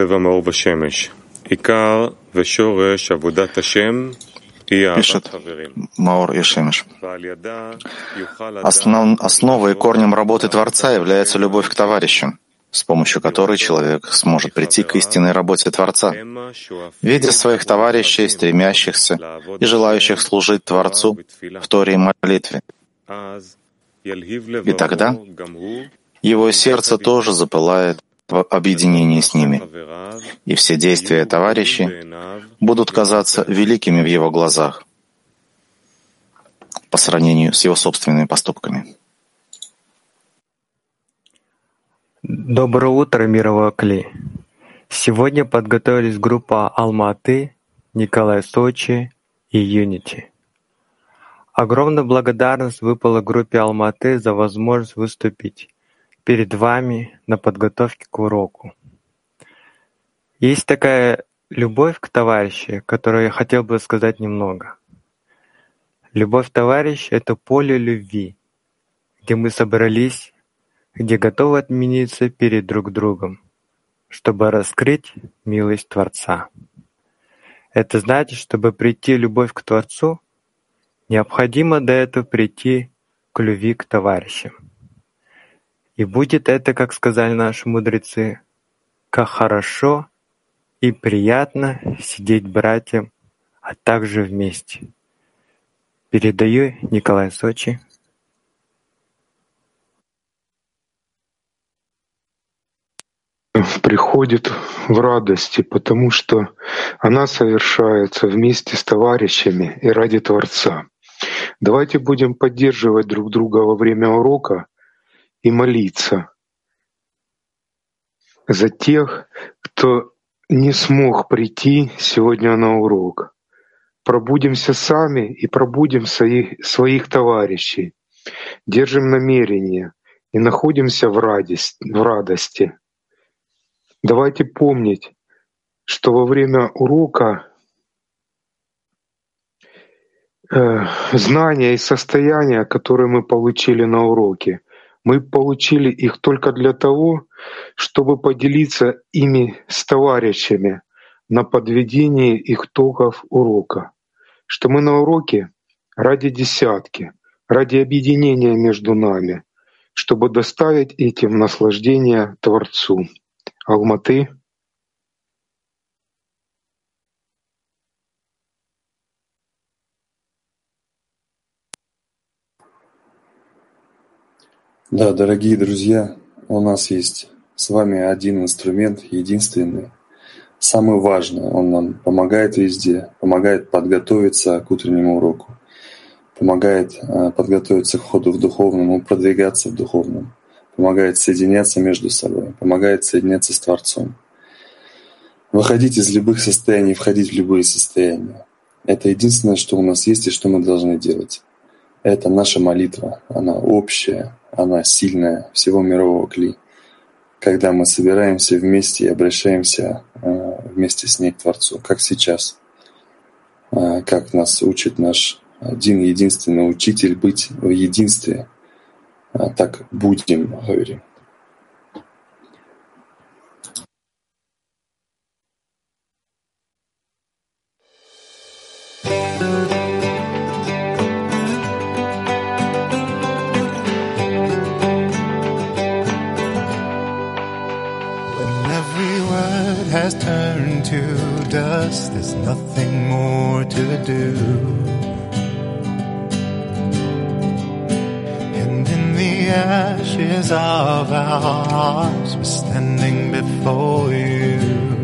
צבע מאור בשמש. עיקר ושורש עבודת השם היא אהבת חברים. Маур и Шемеш. Основой и корнем работы Творца является любовь к товарищу, с помощью которой человек сможет прийти к истинной работе Творца, видя своих товарищей, стремящихся и желающих служить Творцу в Торе и молитве. И тогда его сердце тоже запылает в объединении с ними, и все действия товарищей будут казаться великими в его глазах по сравнению с его собственными поступками. Доброе утро, мировой Кли. Сегодня подготовились группа Алма-Аты, Николай Сочи и Юнити. Огромная благодарность выпала группе Алма-Аты за возможность выступить перед вами на подготовке к уроку. Есть такая любовь к товарищу, которую я хотел бы сказать немного. Любовь товарища — это поле любви, где мы собрались, где готовы отмениться перед друг другом, чтобы раскрыть милость Творца. Это значит, чтобы прийти в любовь к Творцу, необходимо до этого прийти к любви к товарищам. И будет это, как сказали наши мудрецы, как хорошо и приятно сидеть братьям, а также вместе. Передаю Николаю Сочи. Приходит в радости, потому что она совершается вместе с товарищами и ради Творца. Давайте будем поддерживать друг друга во время урока и молиться за тех, кто не смог прийти сегодня на урок. Пробудимся сами и пробудим своих товарищей. Держим намерение и находимся в радости. Давайте помнить, что во время урока знания и состояния, которые мы получили на уроке, мы получили их только для того, чтобы поделиться ими с товарищами на подведении итогов урока. Что мы на уроке ради десятки, ради объединения между нами, чтобы доставить этим наслаждение Творцу. Алматы. Да, дорогие друзья, у нас есть с вами один инструмент, единственный, самый важный. Он нам помогает везде, помогает подготовиться к утреннему уроку, помогает подготовиться к ходу в духовном, продвигаться в духовном, помогает соединяться между собой, помогает соединяться с Творцом. Выходить из любых состояний, входить в любые состояния. Это единственное, что у нас есть и что мы должны делать. Это наша молитва. Она общая, она сильная, всего мирового Кли. Когда мы собираемся вместе и обращаемся вместе с ней к Творцу, как сейчас. Как нас учит наш один единственный учитель быть в единстве. Так будем, говорим. Has turned to dust, there's nothing more to do. And in the ashes of our hearts, we're standing before you.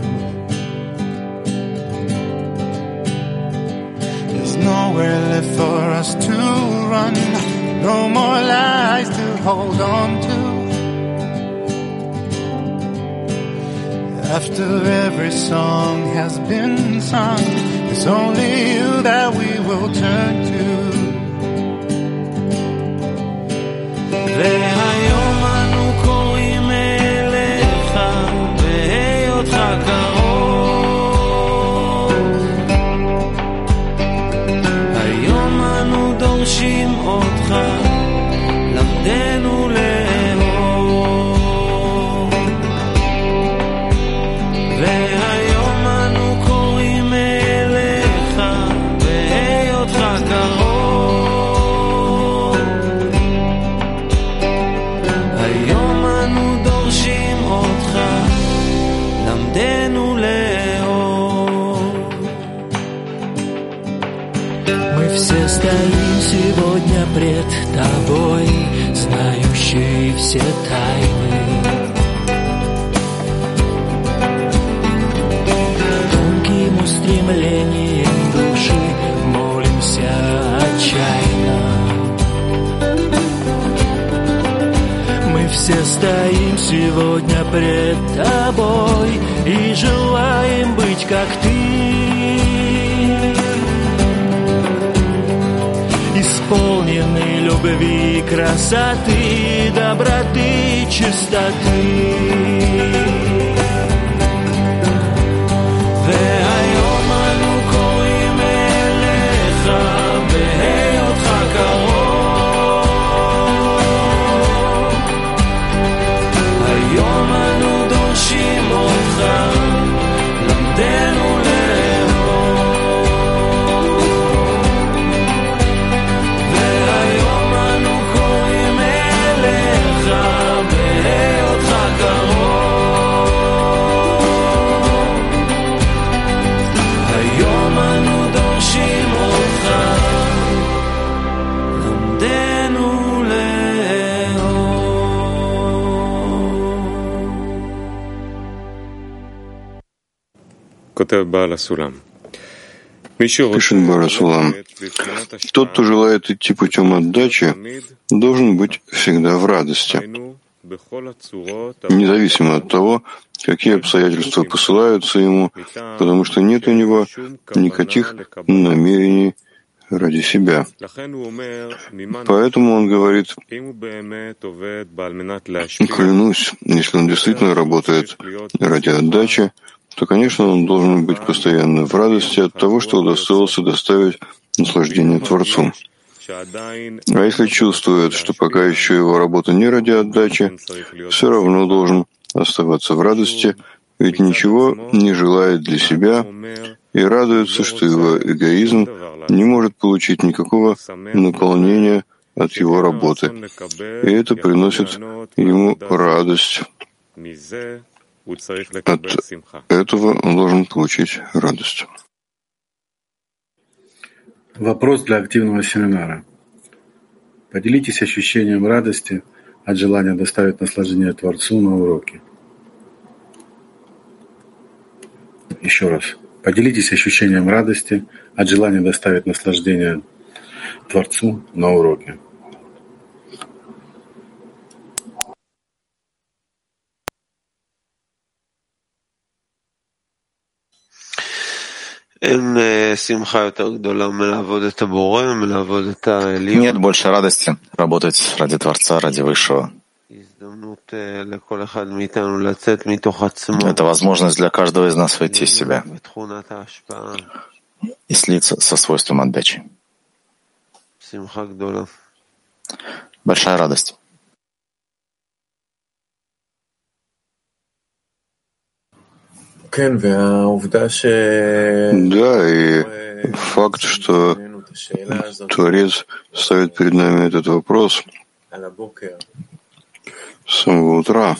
There's nowhere left for us to run, no more lies to hold on to. After every song has been sung, it's only you that we will turn to. והיום אנו קוראים אליך, בהיותך קרוב. היום אנו דורשים אותך, למדנו לאהוב. все стоим сегодня пред Тобой, знающий все тайны. Тонким устремлением души молимся отчаянно. Мы все стоим сегодня пред Тобой и желаем быть как Ты, исполнены любви, красоты, доброты, чистоты. והיום אנו קוראים אליך בהיותך קרוב. היום אנו דורשים אותך, למדנו Пишет Барасулам: тот, кто желает идти путем отдачи, должен быть всегда в радости, независимо от того, какие обстоятельства посылаются ему, потому что нет у него никаких намерений ради себя. Поэтому он говорит: клянусь, если он действительно работает ради отдачи, то, конечно, он должен быть постоянно в радости от того, что удостоился доставить наслаждение Творцу. А если чувствует, что пока еще его работа не ради отдачи, все равно должен оставаться в радости, ведь ничего не желает для себя и радуется, что его эгоизм не может получить никакого наполнения от его работы, и это приносит ему радость. От этого он должен получить радость. Вопрос для активного семинара. Поделитесь ощущением радости от желания доставить наслаждение Творцу на уроке. Еще раз. Поделитесь ощущением радости от желания доставить наслаждение Творцу на уроке. Нет больше радости работать ради Творца, ради Высшего. Это возможность для каждого из нас войти в себя и слиться со свойством отдачи. Большая радость. Да, и факт, что Творец ставит перед нами этот вопрос с самого утра.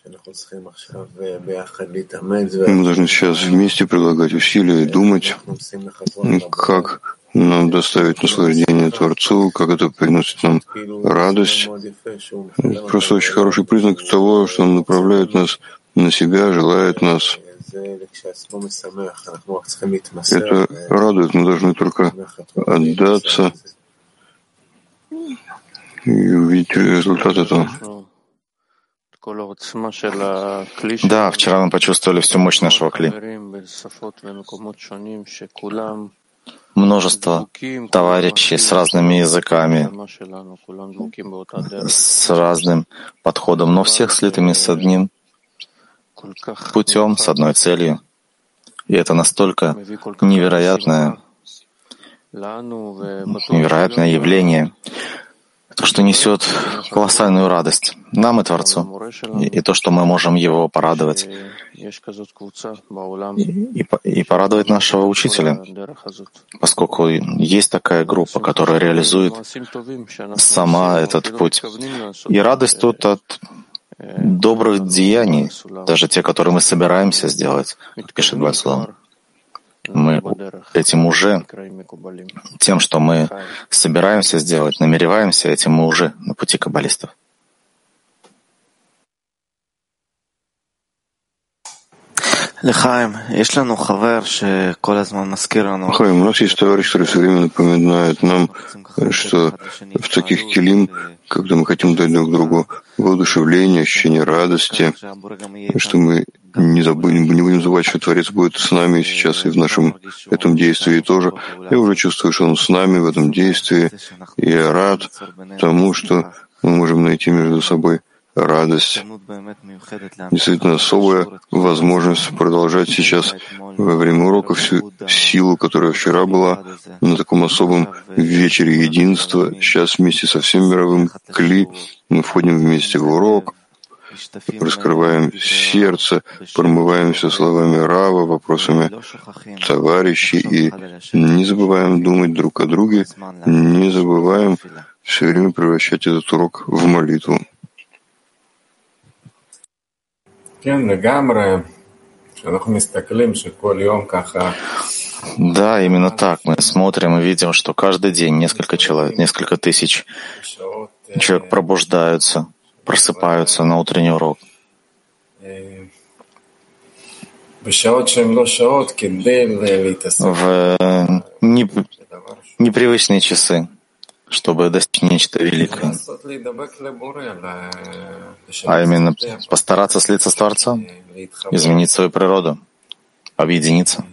Мы должны сейчас вместе прилагать усилия и думать, как нам доставить наслаждение Творцу, как это приносит нам радость. Это просто очень хороший признак того, что Он направляет нас на себя, желает нас. Это радует, мы должны только отдаться и увидеть результат этого. Да, вчера мы почувствовали всю мощь нашего кли. Множество товарищей с разными языками, с разным подходом, но всех слитыми с одним путем, с одной целью. И это настолько невероятное явление, что несет колоссальную радость нам и Творцу, и то, что мы можем Его порадовать, и порадовать нашего Учителя, поскольку есть такая группа, которая реализует сама этот путь. И радость тут от добрых деяний, даже те, которые мы собираемся сделать, пишет Барасулам. Мы этим уже, тем, что мы собираемся сделать, намереваемся, этим мы уже на пути каббалистов. Хайм, у нас есть товарищ, который все время напоминает нам, что в таких килим, когда мы хотим дать друг другу воодушевление, ощущение радости, что мы не будем забывать, что Творец будет с нами сейчас и в нашем этом действии тоже. Я уже чувствую, что Он с нами в этом действии, и я рад тому, что мы можем найти между собой радость, действительно особая возможность продолжать сейчас во время урока всю силу, которая вчера была на таком особом вечере единства. Сейчас вместе со всем мировым кли мы входим вместе в урок, раскрываем сердце, промываемся словами Рава, вопросами товарищей и не забываем думать друг о друге, не забываем все время превращать этот урок в молитву. Да, именно так. Мы смотрим и видим, что каждый день несколько человек, несколько тысяч человек пробуждаются, просыпаются на утренний урок. В непривычные часы, чтобы достичь нечто великое. А именно постараться слиться с Творцом, изменить свою природу, объединиться.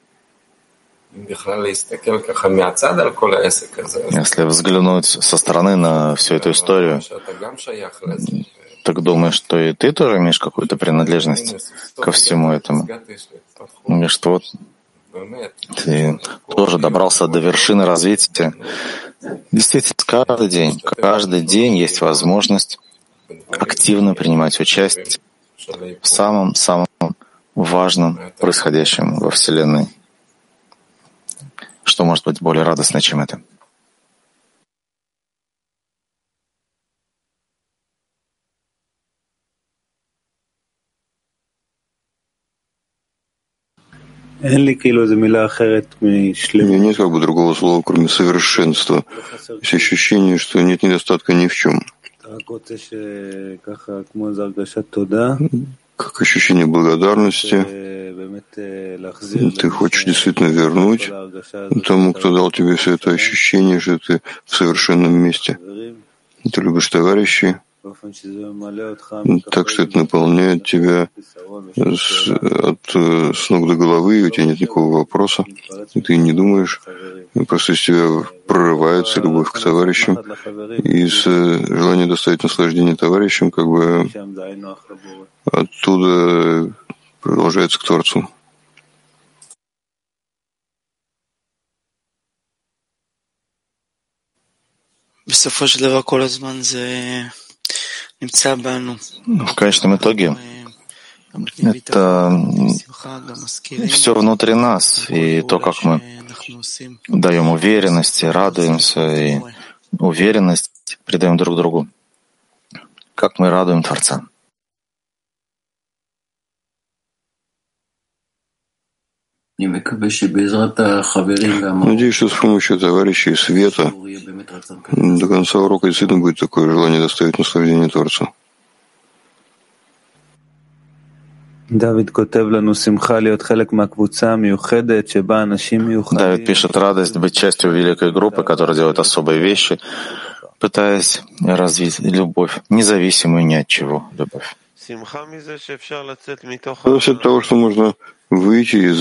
Если взглянуть со стороны на всю эту историю, так думаешь, что и ты тоже имеешь какую-то принадлежность ко всему этому? И что вот ты тоже добрался до вершины развития. Действительно, каждый день есть возможность активно принимать участие в самом важном происходящем во Вселенной. Что может быть более радостно, чем это? У меня нет как бы другого слова, кроме совершенства. Есть ощущение, что нет недостатка ни в чем. Как ощущение благодарности. Ты хочешь действительно вернуть тому, кто дал тебе все это ощущение, что ты в совершенном месте. Ты любишь товарищей, так что это наполняет тебя с ног до головы, и у тебя нет никакого вопроса, и ты не думаешь, просто из тебя прорывается любовь к товарищам, и из желания доставить наслаждение товарищам, как бы оттуда продолжается к Творцу. В конечном итоге это все внутри нас, и то, как мы даем уверенность, радуемся, и уверенность придаем друг другу, как мы радуем Творца. Надеюсь, что с помощью товарищей света до конца урока действительно будет такое желание доставить наслаждение Творцу. Давид пишет: радость быть частью великой группы, которая делает особые вещи, пытаясь развить любовь, независимую ни от чего любовь. Радость от того, что можно выйти из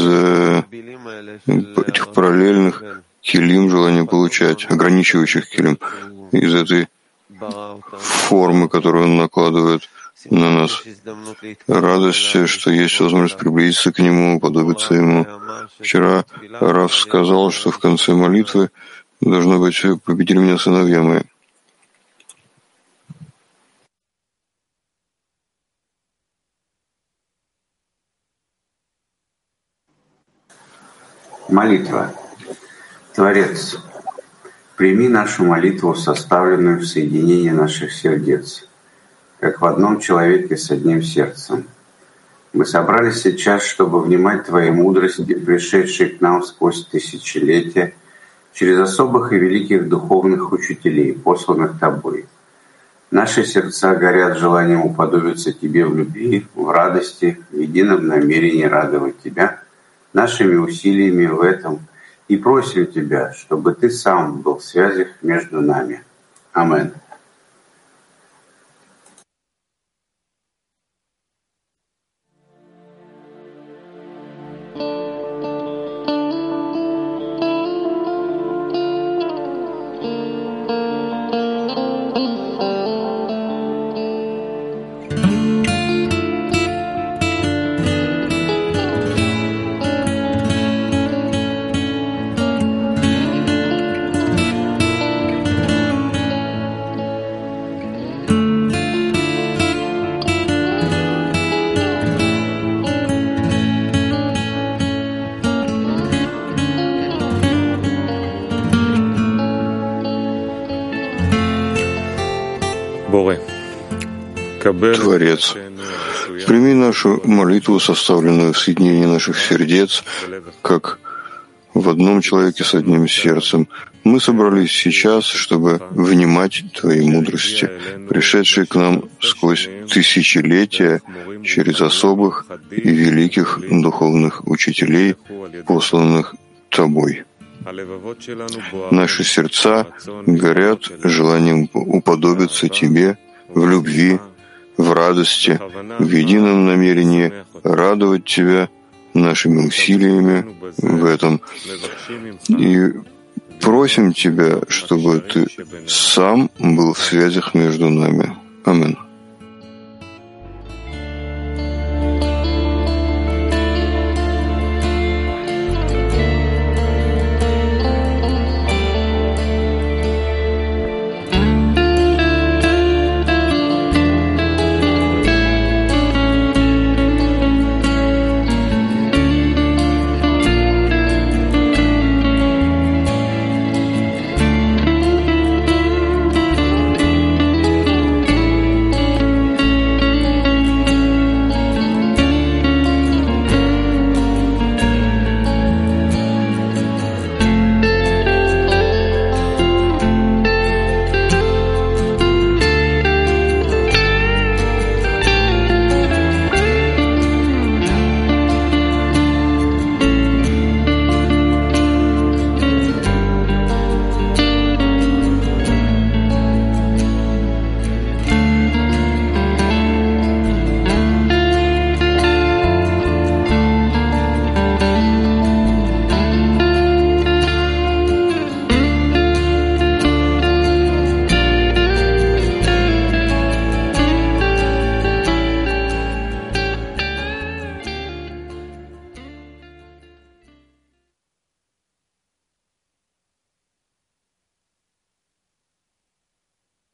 этих параллельных килим, желания получать, ограничивающих килим, из этой формы, которую он накладывает на нас. Радость, что есть возможность приблизиться к нему, уподобиться ему. Вчера Рав сказал, что в конце молитвы должно быть «победили меня сыновья мои». Молитва. Творец, прими нашу молитву, составленную в соединении наших сердец, как в одном человеке с одним сердцем. Мы собрались сейчас, чтобы внимать Твоей мудрости, пришедшей к нам сквозь тысячелетия, через особых и великих духовных учителей, посланных Тобой. Наши сердца горят желанием уподобиться Тебе в любви, в радости, в едином намерении радовать Тебя нашими усилиями в этом, и просим Тебя, чтобы Ты сам был в связях между нами. Амин. Творец, прими нашу молитву, составленную в соединении наших сердец, как в одном человеке с одним сердцем. Мы собрались сейчас, чтобы внимать Твоей мудрости, пришедшей к нам сквозь тысячелетия через особых и великих духовных учителей, посланных Тобой. Наши сердца горят желанием уподобиться Тебе в любви, в радости, в едином намерении радовать Тебя нашими усилиями в этом. И просим Тебя, чтобы Ты сам был в связях между нами. Амин.